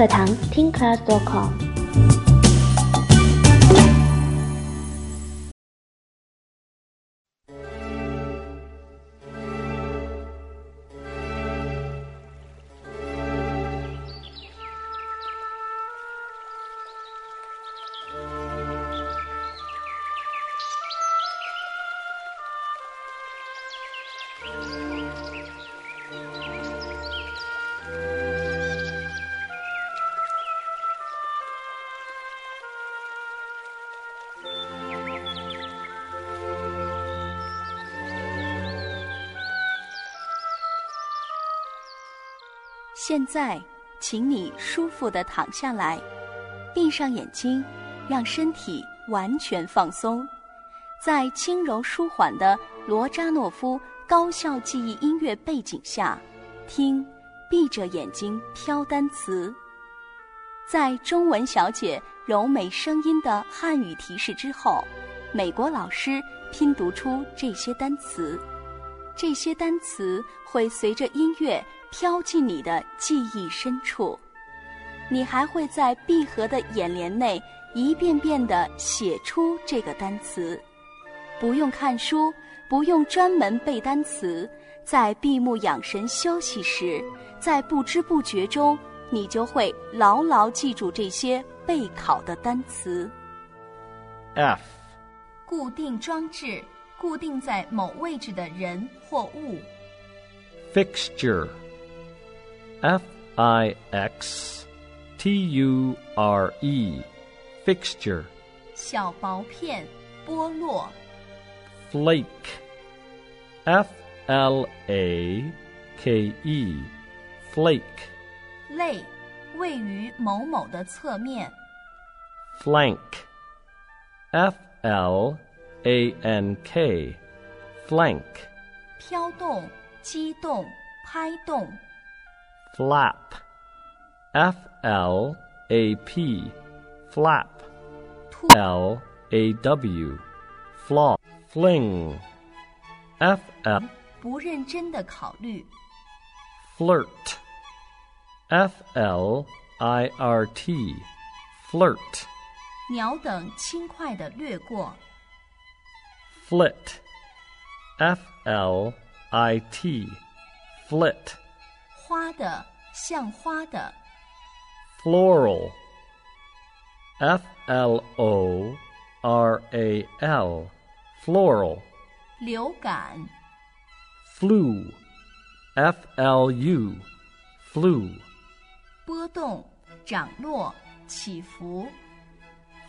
课堂听 class.com。 现在，请你舒服地躺下来，闭上眼睛，让身体完全放松。在轻柔舒缓的罗扎诺夫高效记忆音乐背景下，听闭着眼睛挑单词。在中文小姐柔美声音的汉语提示之后，美国老师拼读出这些单词。这些单词会随着音乐飘进你的记忆深处，你还会在闭合的眼帘内一遍遍地写出这个单词。不用看书，不用专门背单词，在闭目养神休息时，在不知不觉中，你就会牢牢记住这些备考的单词。 F. 固定装置，固定在某位置的人或物。 Fixture. F-I-X-T-U-R-E. Fixture. 小薄片，剥落。 Flake. F-L-A-K-E. Flake. 类，位于某某的侧面。 Flank. F-L-A-N-K. Flank. 飘动，激动，拍动。 Flap. F-L-A-P. Flap. L-A-W. Flop. Fling. F-L. 不认真的考虑。 Flirt. F-L-I-R-T. Flirt. 秒等轻快地掠过。 Flit. F-L-I-T. Flit. 花的，像花的。 Floral. F-L-O-R-A-L. Floral. 流感。 Flu. F-L-U. Flu. 波动，涨落，起伏。